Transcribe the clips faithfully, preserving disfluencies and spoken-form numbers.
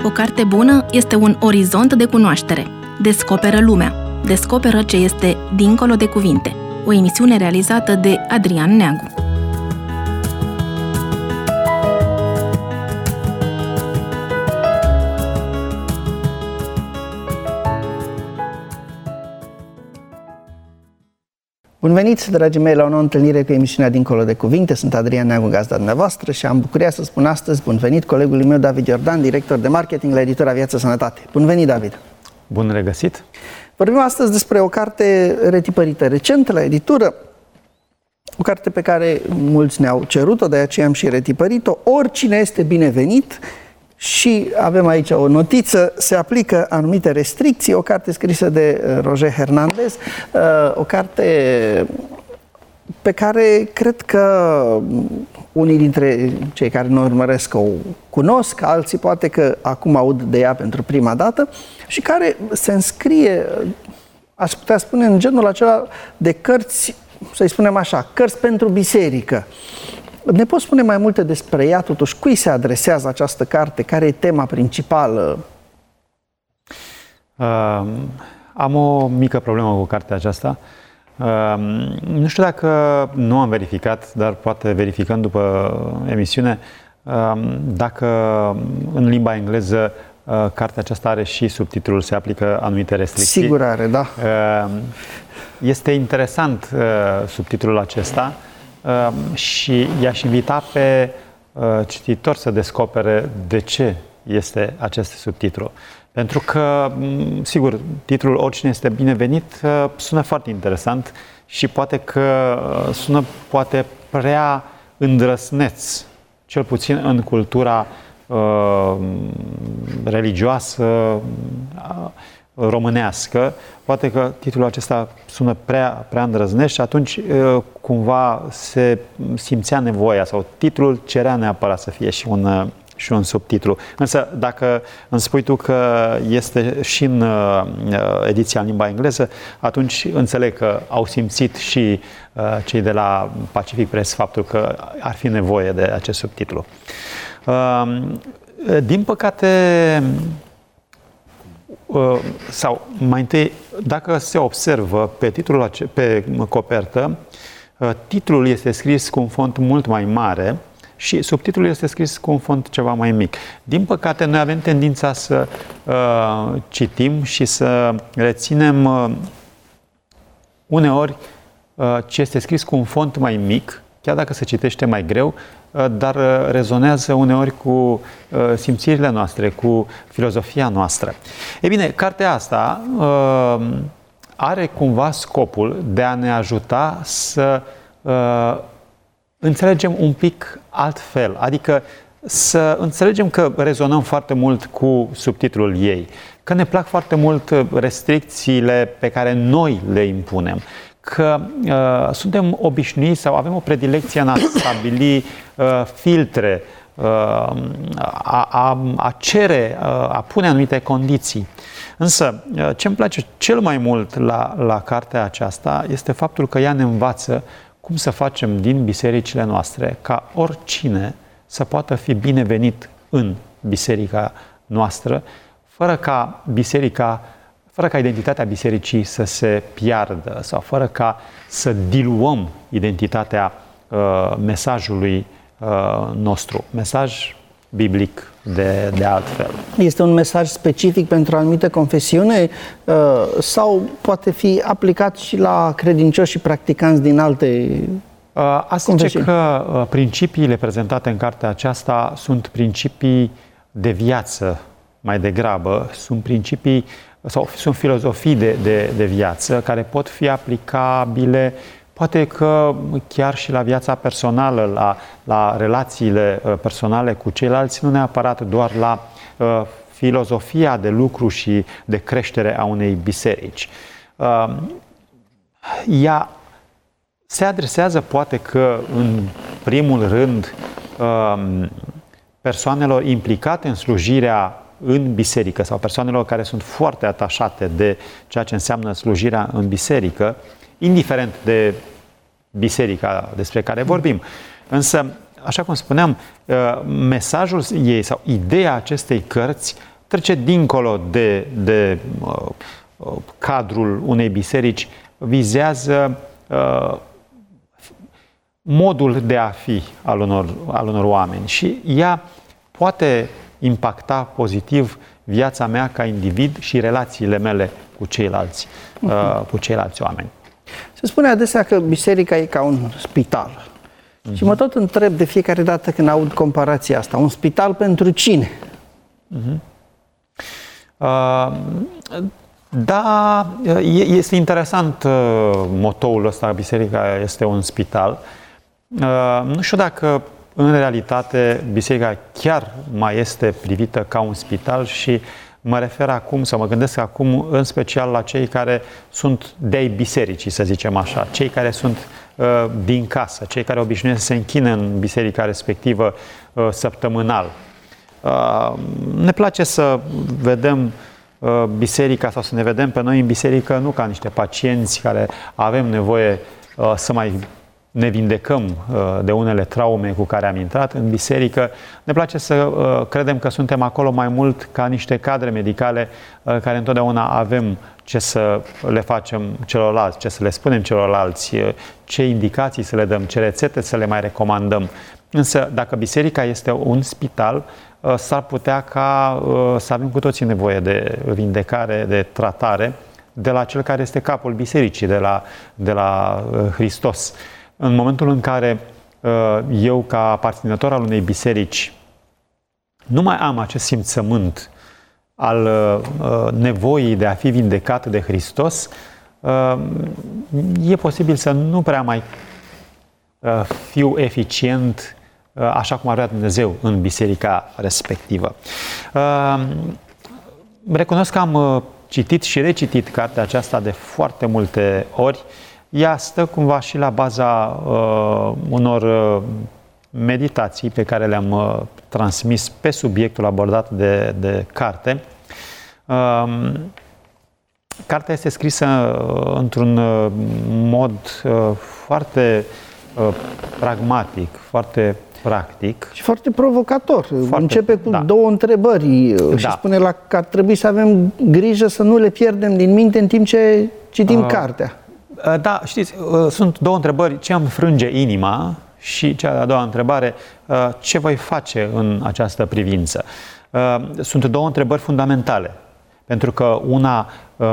O carte bună este un orizont de cunoaștere. Descoperă lumea. Descoperă ce este dincolo de cuvinte. O emisiune realizată de Adrian Neagu. Bun venit, dragii mei, la o nouă întâlnire cu emisiunea Dincolo de Cuvinte. Sunt Adrian Neagu, gazda dumneavoastră, și am bucuria să spun astăzi bun venit colegului meu, David Iordan, director de marketing la editura Viață Sănătate. Bun venit, David! Bun regăsit! Vorbim astăzi despre o carte retipărită recent la editură, o carte pe care mulți ne-au cerut-o, de aceea am și retipărit-o. Oricine este binevenit. Și avem aici o notiță, se aplică anumite restricții, o carte scrisă de Roger Hernandez, o carte pe care cred că unii dintre cei care ne urmăresc o cunosc, alții poate că acum aud de ea pentru prima dată, și care se înscrie, aș putea spune, în genul acela de cărți, să-i spunem așa, cărți pentru biserică. Ne poți spune mai multe despre ea, totuși? Cui se adresează această carte? Care e tema principală? Uh, am o mică problemă cu cartea aceasta. Uh, nu știu dacă nu am verificat, dar poate verificând după emisiune, uh, dacă în limba engleză uh, cartea aceasta are și subtitlul, se aplică anumite restricții. Sigur are, da. Uh, este interesant uh, subtitlul acesta. Uh, și i-aș invita pe uh, cititor să descopere de ce este acest subtitlu. Pentru că, sigur, titlul Oricine este binevenit uh, sună foarte interesant și poate că uh, sună poate prea îndrăsneț, cel puțin în cultura uh, religioasă uh, românească. Poate că titlul acesta sună prea, prea îndrăznești și atunci cumva se simțea nevoia sau titlul cerea neapărat să fie și un, și un subtitlu. Însă dacă îmi spui tu că este și în ediția în limba engleză, atunci înțeleg că au simțit și cei de la Pacific Press faptul că ar fi nevoie de acest subtitlu. Din păcate, sau mai întâi, dacă se observă pe titlul, pe copertă, titlul este scris cu un font mult mai mare și subtitlul este scris cu un font ceva mai mic. Din păcate, noi avem tendința să uh, citim și să reținem uh, uneori uh, ce este scris cu un font mai mic, chiar dacă se citește mai greu, dar rezonează uneori cu simțirile noastre, cu filozofia noastră. Ei bine, cartea asta are cumva scopul de a ne ajuta să înțelegem un pic altfel, adică să înțelegem că rezonăm foarte mult cu subtitlul ei, că ne plac foarte mult restricțiile pe care noi le impunem, că uh, suntem obișnuiți sau avem o predilecție în a stabili uh, filtre, uh, a, a, a cere, uh, a pune anumite condiții. Însă, uh, ce îmi place cel mai mult la, la cartea aceasta este faptul că ea ne învață cum să facem din bisericile noastre ca oricine să poată fi binevenit în biserica noastră, fără ca biserica fără ca identitatea bisericii să se piardă sau fără ca să diluăm identitatea uh, mesajului uh, nostru, mesaj biblic de, de altfel. Este un mesaj specific pentru o anumită confesiune uh, sau poate fi aplicat și la credincioși și practicanți din alte uh, Asta zice că uh, principiile prezentate în cartea aceasta sunt principii de viață mai degrabă, sunt principii sau sunt filozofii de, de, de viață care pot fi aplicabile, poate că chiar și la viața personală, la, la relațiile personale cu ceilalți, nu neapărat doar la uh, filozofia de lucru și de creștere a unei biserici. Uh, ea se adresează poate că în primul rând uh, persoanelor implicate în slujirea în biserică sau persoanelor care sunt foarte atașate de ceea ce înseamnă slujirea în biserică, indiferent de biserica despre care vorbim. Însă, așa cum spuneam, mesajul ei sau ideea acestei cărți trece dincolo de, de uh, cadrul unei biserici, vizează uh, modul de a fi al unor, al unor oameni și ea poate impacta pozitiv viața mea ca individ și relațiile mele cu ceilalți, uh, cu ceilalți oameni. Se spune adesea că biserica e ca un spital. Uh-huh. Și mă tot întreb de fiecare dată când aud comparația asta. Un spital pentru cine? Uh-huh. Uh, da, este interesant uh, motoul ăsta, biserica este un spital. Uh, nu știu dacă în realitate biserica chiar mai este privită ca un spital și mă refer acum, sau mă gândesc acum în special la cei care sunt de-ai bisericii, să zicem așa, cei care sunt uh, din casă, cei care obișnuiesc să se închine în biserica respectivă uh, săptămânal. Uh, ne place să vedem uh, biserica sau să ne vedem pe noi în biserică nu ca niște pacienți care avem nevoie uh, să mai ne vindecăm uh, de unele traume cu care am intrat în biserică. Ne place să uh, credem că suntem acolo mai mult ca niște cadre medicale uh, care întotdeauna avem ce să le facem celorlalți, ce să le spunem celorlalți, uh, ce indicații să le dăm, ce rețete să le mai recomandăm. Însă, dacă biserica este un spital, uh, s-ar putea ca uh, să avem cu toții nevoie de vindecare, de tratare de la cel care este capul bisericii, de la, de la uh, Hristos. În momentul în care uh, eu, ca aparținător al unei biserici, nu mai am acest simțământ al uh, nevoii de a fi vindecat de Hristos, uh, e posibil să nu prea mai uh, fiu eficient uh, așa cum ar vrea Dumnezeu în biserica respectivă. Uh, recunosc că am uh, citit și recitit cartea aceasta de foarte multe ori. Ea stă cumva și la baza uh, unor uh, meditații pe care le-am uh, transmis pe subiectul abordat de, de carte. Uh, cartea este scrisă uh, într-un uh, mod uh, foarte uh, pragmatic, foarte practic. Și foarte provocator. Foarte, Începe cu da. două întrebări da. și spune la că ar trebui să avem grijă să nu le pierdem din minte în timp ce citim uh, cartea. Da, știți, sunt două întrebări. Ce îmi frânge inima? Și cea de-a doua întrebare, ce voi face în această privință? Sunt două întrebări fundamentale. Pentru că una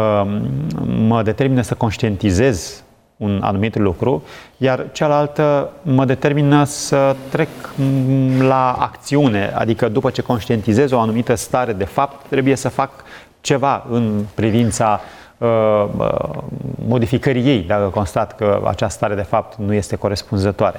mă determină să conștientizez un anumit lucru, iar cealaltă mă determină să trec la acțiune. Adică după ce conștientizez o anumită stare de fapt, trebuie să fac ceva în privința modificării ei, dacă constat că această stare de fapt nu este corespunzătoare.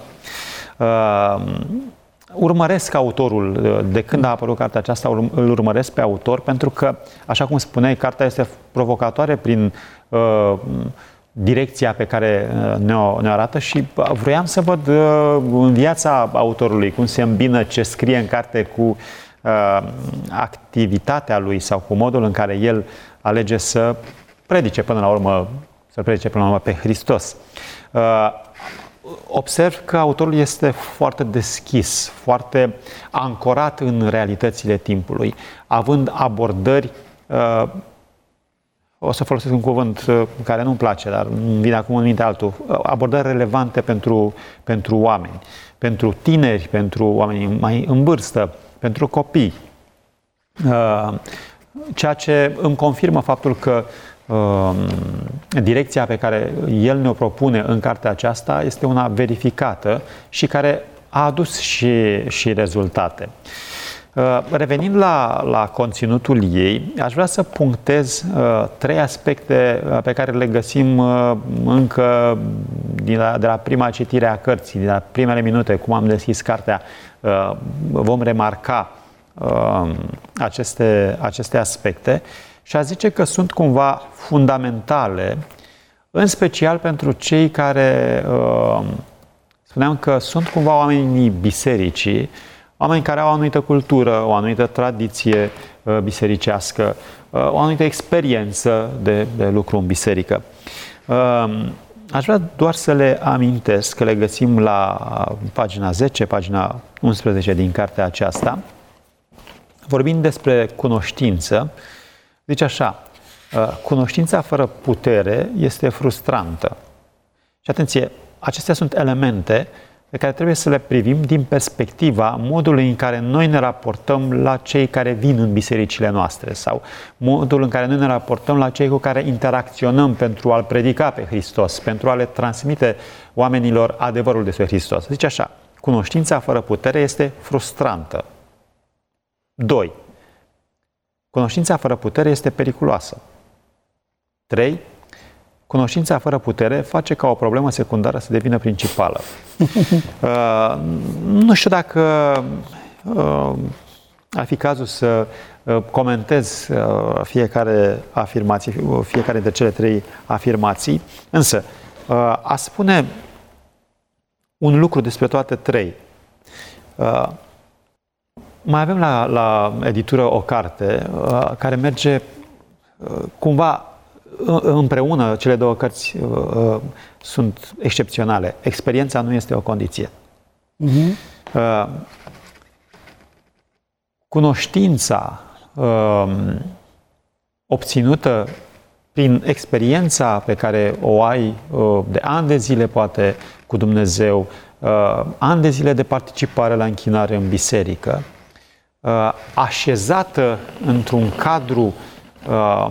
Urmăresc autorul, de când a apărut cartea aceasta, îl urmăresc pe autor, pentru că, așa cum spuneai, cartea este provocatoare prin uh, direcția pe care ne-o, ne-o arată și vroiam să văd uh, în viața autorului cum se îmbină ce scrie în carte cu uh, activitatea lui sau cu modul în care el alege să predice până la urmă, să predice până la urmă pe Hristos. Uh, observ că autorul este foarte deschis, foarte ancorat în realitățile timpului, având abordări, uh, o să folosesc un cuvânt uh, care nu-mi place, dar îmi vine acum în minte altul, abordări relevante pentru, pentru oameni, pentru tineri, pentru oameni mai în vârstă, pentru copii. Uh, ceea ce îmi confirmă faptul că direcția pe care el ne-o propune în cartea aceasta este una verificată și care a adus și, și rezultate. Revenind la, la conținutul ei, aș vrea să punctez uh, trei aspecte pe care le găsim uh, încă din la, de la prima citire a cărții, din la primele minute, cum am deschis cartea, uh, vom remarca uh, aceste, aceste aspecte. Și a zice că sunt cumva fundamentale, în special pentru cei care, uh, spuneam că sunt cumva oamenii bisericii, oameni care au o anumită cultură, o anumită tradiție uh, bisericească, uh, o anumită experiență de, de lucru în biserică. Uh, aș vrea doar să le amintesc că le găsim la pagina zece, pagina unsprezece din cartea aceasta. vorbind despre cunoștință, zice așa, cunoștința fără putere este frustrantă. Și atenție, acestea sunt elemente pe care trebuie să le privim din perspectiva modului în care noi ne raportăm la cei care vin în bisericile noastre sau modul în care noi ne raportăm la cei cu care interacționăm pentru a-L predica pe Hristos, pentru a le transmite oamenilor adevărul despre Hristos. Zice așa, cunoștința fără putere este frustrantă. doi. Cunoștința fără putere este periculoasă. trei. Cunoștința fără putere face ca o problemă secundară să devină principală. uh, nu știu dacă uh, ar fi cazul să uh, comentez uh, fiecare afirmație, fiecare dintre cele trei afirmații, însă uh, a spune un lucru despre toate trei. Uh, mai avem la, la editură o carte uh, care merge uh, cumva împreună, cele două cărți uh, sunt excepționale. Experiența nu este o condiție. Uh-huh. Uh, cunoștința uh, obținută prin experiența pe care o ai uh, de ani de zile, poate, cu Dumnezeu, uh, ani de zile de participare la închinare în biserică, uh, așezată într-un cadru uh,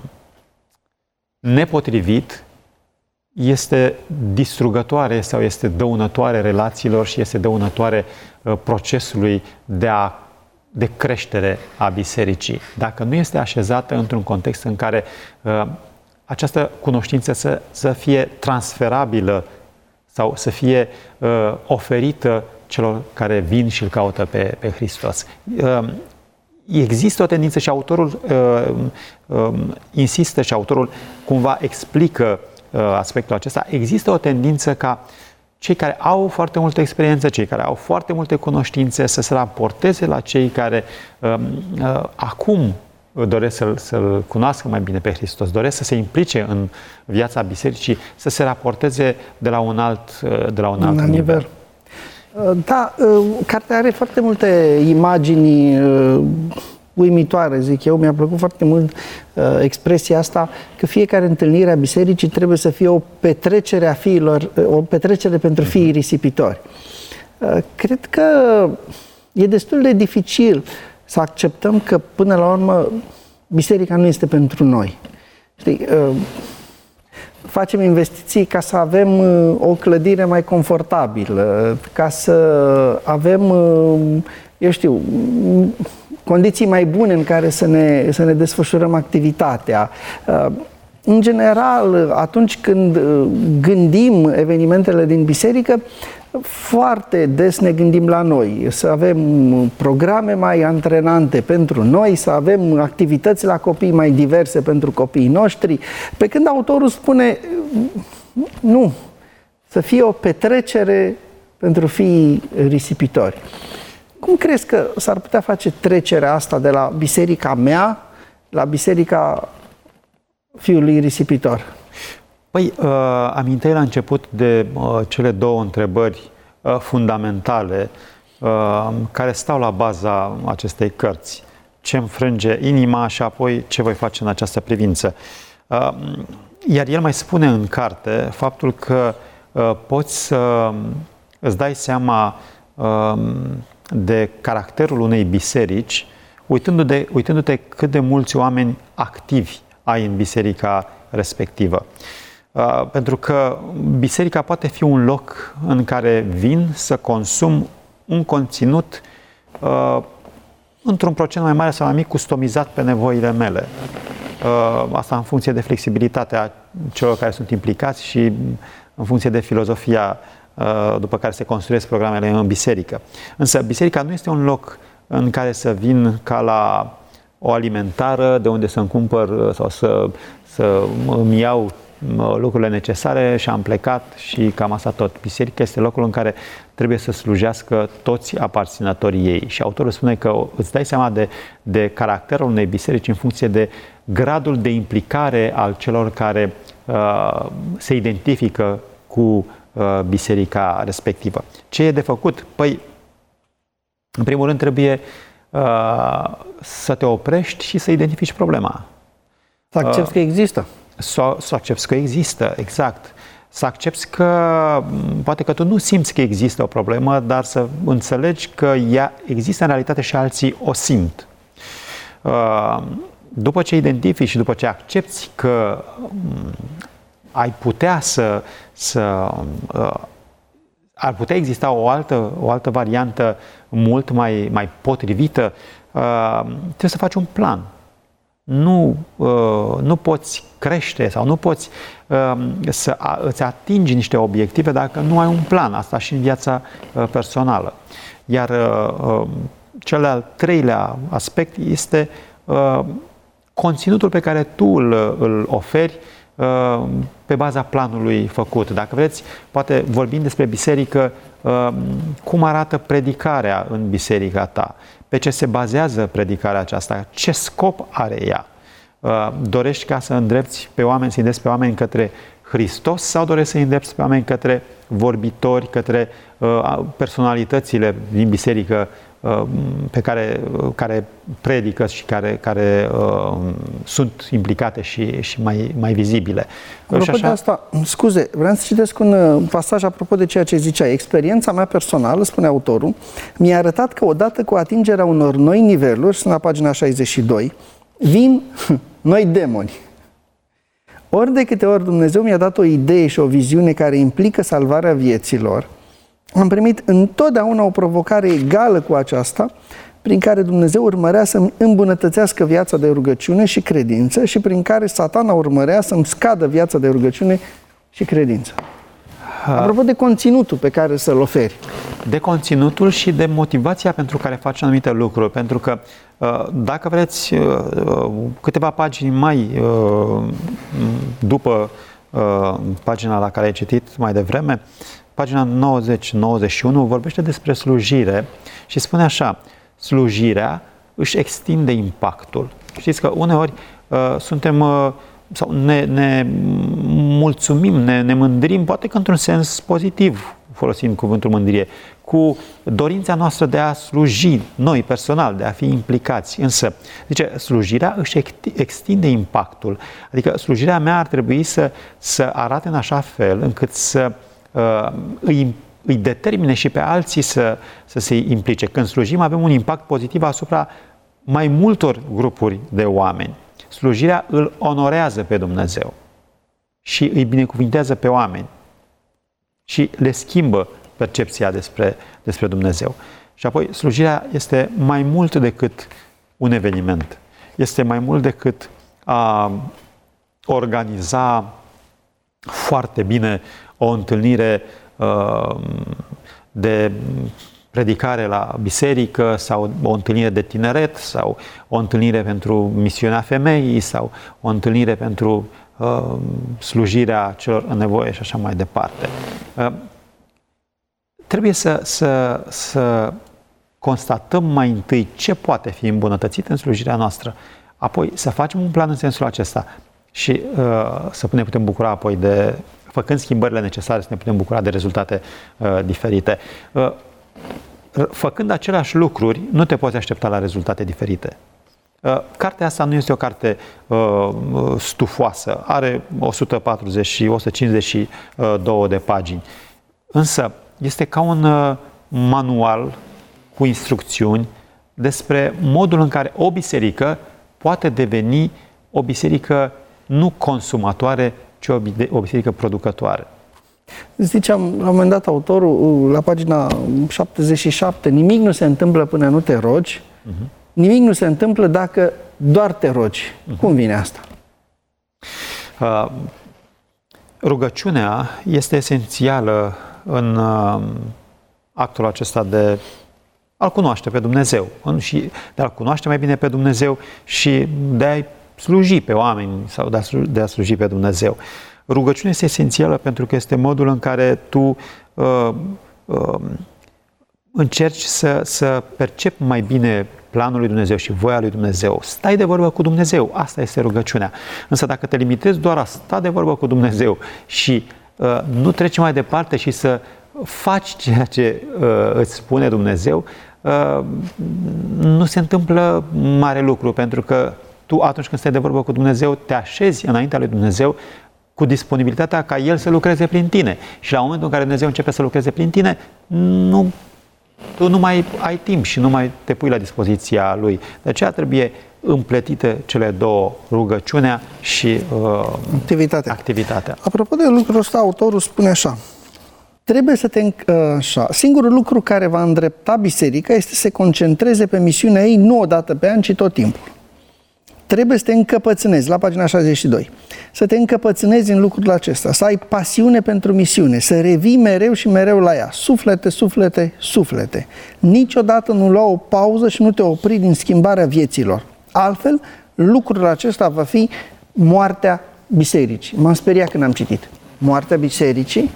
nepotrivit, este distrugătoare sau este dăunătoare relațiilor și este dăunătoare uh, procesului de, a, de creștere a bisericii. Dacă nu este așezată într-un context în care uh, această cunoștință să, să fie transferabilă sau să fie uh, oferită celor care vin și îl caută pe, pe Hristos. Uh, Există o tendință și autorul uh, uh, insistă și autorul cumva explică uh, aspectul acesta. Există o tendință ca cei care au foarte multă experiență, cei care au foarte multe cunoștințe să se raporteze la cei care uh, uh, acum doresc să-l, să-l cunoască mai bine pe Hristos, doresc să se implice în viața bisericii, să se raporteze de la un alt, de la un alt nivel. nivel. Da, cartea are foarte multe imagini uimitoare, zic eu. Mi-a plăcut foarte mult expresia asta că fiecare întâlnire a bisericii trebuie să fie o petrecere a fiilor, o petrecere pentru fiii risipitori. Cred că e destul de dificil să acceptăm că până la urmă biserica nu este pentru noi. Știi, facem investiții ca să avem o clădire mai confortabilă, ca să avem, eu știu, condiții mai bune în care să ne, să ne desfășurăm activitatea. În general, atunci când gândim evenimentele din biserică, foarte des ne gândim la noi, să avem programe mai antrenante pentru noi, să avem activități la copii mai diverse pentru copiii noștri, pe când autorul spune nu, să fie o petrecere pentru fiii risipitori. Cum crezi că s-ar putea face trecerea asta de la biserica mea la biserica fiului risipitor? Păi, uh, aminteai la început de uh, cele două întrebări uh, fundamentale uh, care stau la baza acestei cărți. Ce înfrânge inima și apoi ce voi face în această privință. Uh, iar el mai spune în carte faptul că uh, poți să îți dai seama uh, de caracterul unei biserici uitându-te, uitându-te cât de mulți oameni activi ai în biserica respectivă. Uh, pentru că biserica poate fi un loc în care vin să consum un conținut uh, într-un procent mai mare sau mai mic customizat pe nevoile mele. Uh, asta în funcție de flexibilitatea celor care sunt implicați și în funcție de filozofia uh, după care se construiesc programele în biserică. Însă biserica nu este un loc în care să vin ca la o alimentară de unde să-mi cumpăr sau să, să îmi iau lucrurile necesare și am plecat și cam asta tot. Biserica este locul în care trebuie să slujească toți aparținătorii ei. Și autorul spune că îți dai seama de, de caracterul unei biserici în funcție de gradul de implicare al celor care uh, se identifică cu uh, biserica respectivă. Ce e de făcut? Păi, în primul rând trebuie să te oprești și să identifici problema. Să accepți că există. Să, să accepți că există, exact. Să accepți că, poate că tu nu simți că există o problemă, dar să înțelegi că ea există în realitate și alții o simt. După ce identifici și după ce accepți că ai putea să, să ar putea exista o altă, o altă variantă mult mai, mai potrivită, trebuie să faci un plan. Nu, nu poți crește sau nu poți să îți atingi niște obiective dacă nu ai un plan. Asta și în viața personală. Iar cel de-al treilea aspect este conținutul pe care tu îl, îl oferi pe baza planului făcut. Dacă vreți, poate vorbim despre biserică, cum arată predicarea în biserica ta, pe ce se bazează predicarea aceasta, ce scop are ea. Dorești ca să îndrepți pe oameni, să îndrepți pe oameni către Hristos sau dorești să îndrepți pe oameni către vorbitori, către personalitățile din biserică pe care, care predică și care, care uh, sunt implicate și, și mai, mai vizibile. Apropo așa... de asta, scuze, vreau să citesc un pasaj apropo de ceea ce ziceai. Experiența mea personală, spune autorul, mi-a arătat că odată cu atingerea unor noi niveluri, sunt la pagina șaizeci și doi, vin noi demoni. Ori de câte ori Dumnezeu mi-a dat o idee și o viziune care implică salvarea vieților, am primit întotdeauna o provocare egală cu aceasta, prin care Dumnezeu urmărea să-mi îmbunătățească viața de rugăciune și credință și prin care Satana urmărea să-mi scadă viața de rugăciune și credință. Apropo de conținutul pe care să-l oferi. De conținutul și de motivația pentru care faci anumite lucruri. Pentru că, dacă vreți, câteva pagini mai după pagina la care ai citit mai devreme, pagina nouăzeci nouăzeci și unu vorbește despre slujire și spune așa: slujirea își extinde impactul. Știți că uneori uh, suntem uh, sau ne, ne mulțumim, ne, ne mândrim, poate că într-un sens pozitiv, folosind cuvântul mândrie, cu dorința noastră de a sluji noi personal, de a fi implicați. Însă, zice, slujirea își extinde impactul. Adică slujirea mea ar trebui să, să arate în așa fel încât să uh, îi, îi determine și pe alții să, să se implice. Când slujim, avem un impact pozitiv asupra mai multor grupuri de oameni. Slujirea îl onorează pe Dumnezeu și îi binecuvintează pe oameni și le schimbă percepția despre, despre Dumnezeu. Și apoi slujirea este mai mult decât un eveniment. Este mai mult decât a organiza foarte bine o întâlnire uh, de predicare la biserică sau o întâlnire de tineret sau o întâlnire pentru misiunea femeii sau o întâlnire pentru uh, slujirea celor în nevoie și așa mai departe. Uh, trebuie să, să, să constatăm mai întâi ce poate fi îmbunătățit în slujirea noastră, apoi să facem un plan în sensul acesta și uh, să ne putem bucura apoi de, făcând schimbările necesare, să ne putem bucura de rezultate uh, diferite. Uh, Făcând aceleași lucruri, nu te poți aștepta la rezultate diferite. Cartea asta nu este o carte uh, stufoasă, are o sută patruzeci și o sută cincizeci și două de pagini. Însă este ca un uh, manual cu instrucțiuni despre modul în care o biserică poate deveni o biserică nu consumatoare, ci o, o biserică producătoare. Ziceam, la un moment dat, autorul, la pagina șaptezeci și șapte, nimic nu se întâmplă până nu te rogi, uh-huh. Nimic nu se întâmplă dacă doar te rogi. Uh-huh. Cum vine asta? Uh, rugăciunea este esențială în uh, actul acesta de a-L cunoaște pe Dumnezeu și de a-L cunoaște mai bine pe Dumnezeu și de a-i sluji pe oameni sau de a sluji, de a sluji pe Dumnezeu. Rugăciunea este esențială pentru că este modul în care tu uh, uh, încerci să, să percepi mai bine planul lui Dumnezeu și voia lui Dumnezeu. Stai de vorbă cu Dumnezeu, asta este rugăciunea. Însă dacă te limitezi doar a sta de vorbă cu Dumnezeu și uh, nu treci mai departe și să faci ceea ce uh, îți spune Dumnezeu, nu se întâmplă mare lucru, pentru că tu atunci când stai de vorbă cu Dumnezeu, te așezi înaintea lui Dumnezeu cu disponibilitatea ca El să lucreze prin tine. Și la momentul în care Dumnezeu începe să lucreze prin tine, nu, tu nu mai ai timp și nu mai te pui la dispoziția Lui. De aceea trebuie împletite cele două, rugăciunea și uh, activitatea. activitatea. Apropo de lucrul ăsta, autorul spune așa: trebuie să te... Așa, singurul lucru care va îndrepta biserica este să se concentreze pe misiunea ei nu o dată pe an, ci tot timpul. Trebuie să te încăpățânezi, la pagina șaizeci și doi, să te încăpățânezi în lucrul acesta, să ai pasiune pentru misiune, să revii mereu și mereu la ea. Suflete, suflete, suflete. Niciodată nu lua o pauză și nu te opri din schimbarea vieților. Altfel, lucrul acesta va fi moartea bisericii. M-am speriat când am citit. Moartea bisericii?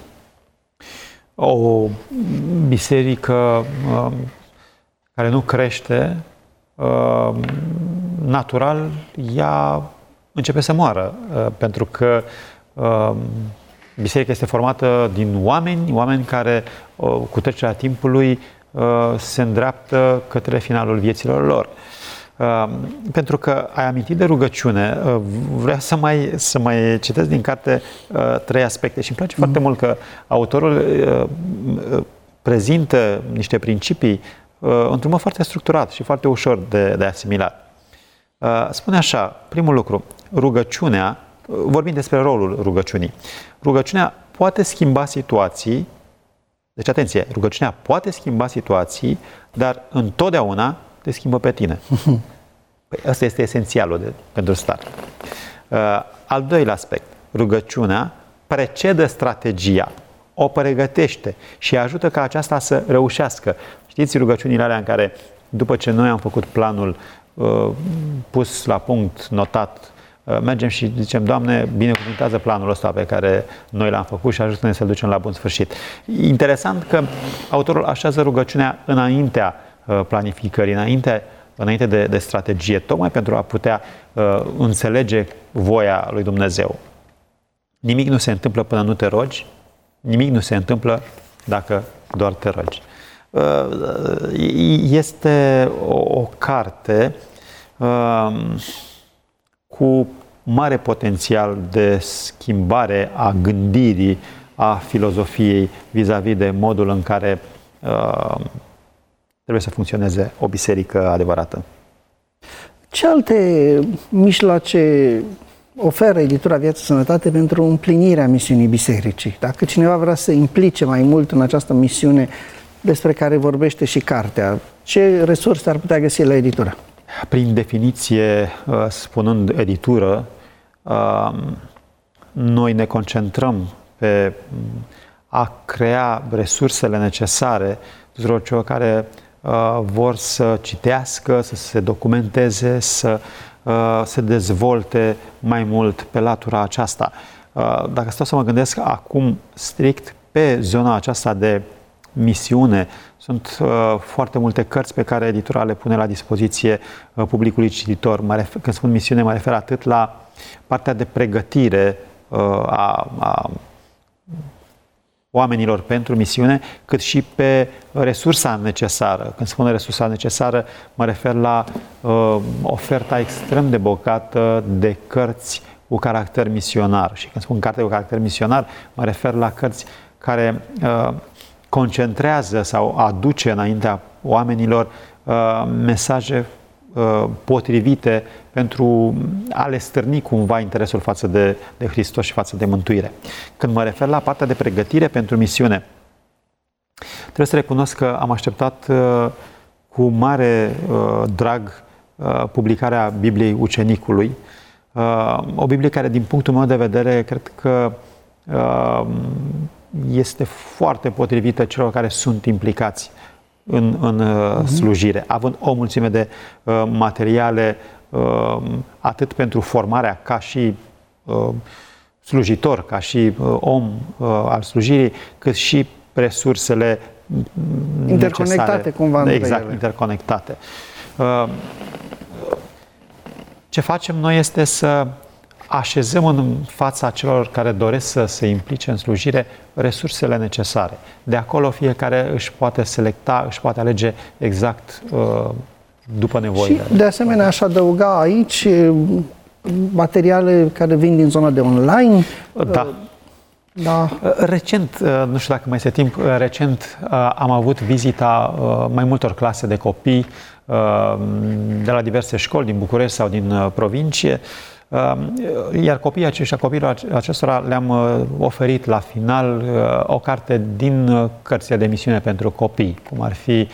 O biserică uh, care nu crește, uh, natural, ea începe să moară, uh, pentru că uh, biserica este formată din oameni, oameni care, uh, cu trecerea timpului, uh, se îndreaptă către finalul vieților lor. Uh, pentru că ai amintit de rugăciune, uh, vreau să mai, să mai citesc din carte uh, trei aspecte și îmi place mm. foarte mult că autorul uh, uh, prezintă niște principii uh, într-un mod foarte structurat și foarte ușor de, de asimilat. Uh, spune așa, primul lucru, rugăciunea, uh, vorbim despre rolul rugăciunii. Rugăciunea poate schimba situații, deci atenție, rugăciunea poate schimba situații, dar întotdeauna te schimbă pe tine. Păi ăsta este esențialul de, pentru start. Uh, al doilea aspect, rugăciunea precedă strategia, o pregătește și ajută ca aceasta să reușească. Știți rugăciunile alea în care, după ce noi am făcut planul uh, pus la punct, notat, uh, mergem și zicem: Doamne, binecuvântează planul ăsta pe care noi l-am făcut și ajută-ne să-l ducem la bun sfârșit. Interesant că autorul așează rugăciunea înaintea planificării, înainte, înainte de, de strategie, tocmai pentru a putea uh, înțelege voia lui Dumnezeu. Nimic nu se întâmplă până nu te rogi, nimic nu se întâmplă dacă doar te rogi. Uh, este o, o carte uh, cu mare potențial de schimbare a gândirii, a filozofiei vis-a-vis de modul în care uh, trebuie să funcționeze o biserică adevărată. Ce alte mijloace oferă editura Viață Sănătate pentru împlinirea misiunii bisericii? Dacă cineva vrea să implice mai mult în această misiune despre care vorbește și cartea, ce resurse ar putea găsi la editură? Prin definiție, spunând editură, noi ne concentrăm pe a crea resursele necesare tuturor celor care vor să citească, să se documenteze, să se dezvolte mai mult pe latura aceasta. Dacă stau să mă gândesc acum strict pe zona aceasta de misiune, sunt foarte multe cărți pe care editura le pune la dispoziție publicului cititor. Mă refer, când spun misiune, mă refer atât la partea de pregătire a, a oamenilor pentru misiune, cât și pe resursa necesară. Când spun resursa necesară, mă refer la uh, oferta extrem de bogată de cărți cu caracter misionar. Și când spun carte cu caracter misionar, mă refer la cărți care uh, concentrează sau aduce înaintea oamenilor uh, mesaje uh, potrivite pentru a le stârni cumva interesul față de, de Hristos și față de mântuire. Când mă refer la partea de pregătire pentru misiune, trebuie să recunosc că am așteptat uh, cu mare uh, drag uh, publicarea Bibliei Ucenicului, uh, o Biblie care, din punctul meu de vedere, cred că uh, este foarte potrivită celor care sunt implicați în, în uh, slujire, având o mulțime de uh, materiale atât pentru formarea ca și uh, slujitor, ca și uh, om uh, al slujirii, cât și resursele interconectate necesare. Cumva între Exact, ele. interconectate. Uh, ce facem noi este să așezăm în fața celor care doresc să se implice în slujire resursele necesare. De acolo fiecare își poate selecta, își poate alege exact uh, după nevoile. Și de asemenea aș adăuga aici materiale care vin din zona de online. Da. Da. Recent, nu știu dacă mai este timp, recent am avut vizita mai multor clase de copii de la diverse școli din București sau din provincie, iar copiii aceștia, copiilor acestora le-am oferit la final o carte din cărțile de misiune pentru copii, cum ar fi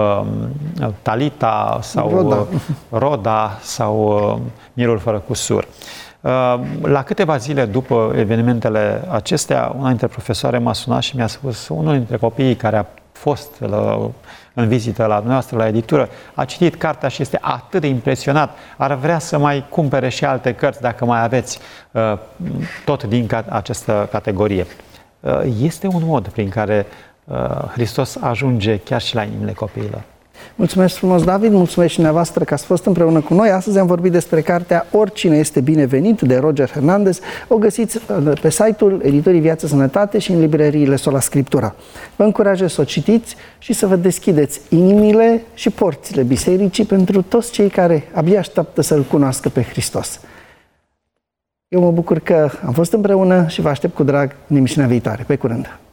Talita sau Roda, Roda sau Mirul fără cusur. La câteva zile după evenimentele acestea, una dintre profesoare m-a sunat și mi-a spus, unul dintre copiii care a fost la, în vizită la dumneavoastră la editură, a citit cartea și este atât de impresionat, ar vrea să mai cumpere și alte cărți dacă mai aveți tot din această categorie. Este un mod prin care Hristos ajunge chiar și la inimile copiilor. Mulțumesc frumos, David, mulțumesc și dumneavoastră că ați fost împreună cu noi. Astăzi am vorbit despre cartea Oricine este binevenit, de Roger Hernandez. O găsiți pe site-ul Editorii Viață Sănătate și în librăriile Sola Scriptura. Vă încurajez să o citiți și să vă deschideți inimile și porțile bisericii pentru toți cei care abia așteaptă să-L cunoască pe Hristos. Eu mă bucur că am fost împreună și vă aștept cu drag în emisiunea viitoare. Pe curând!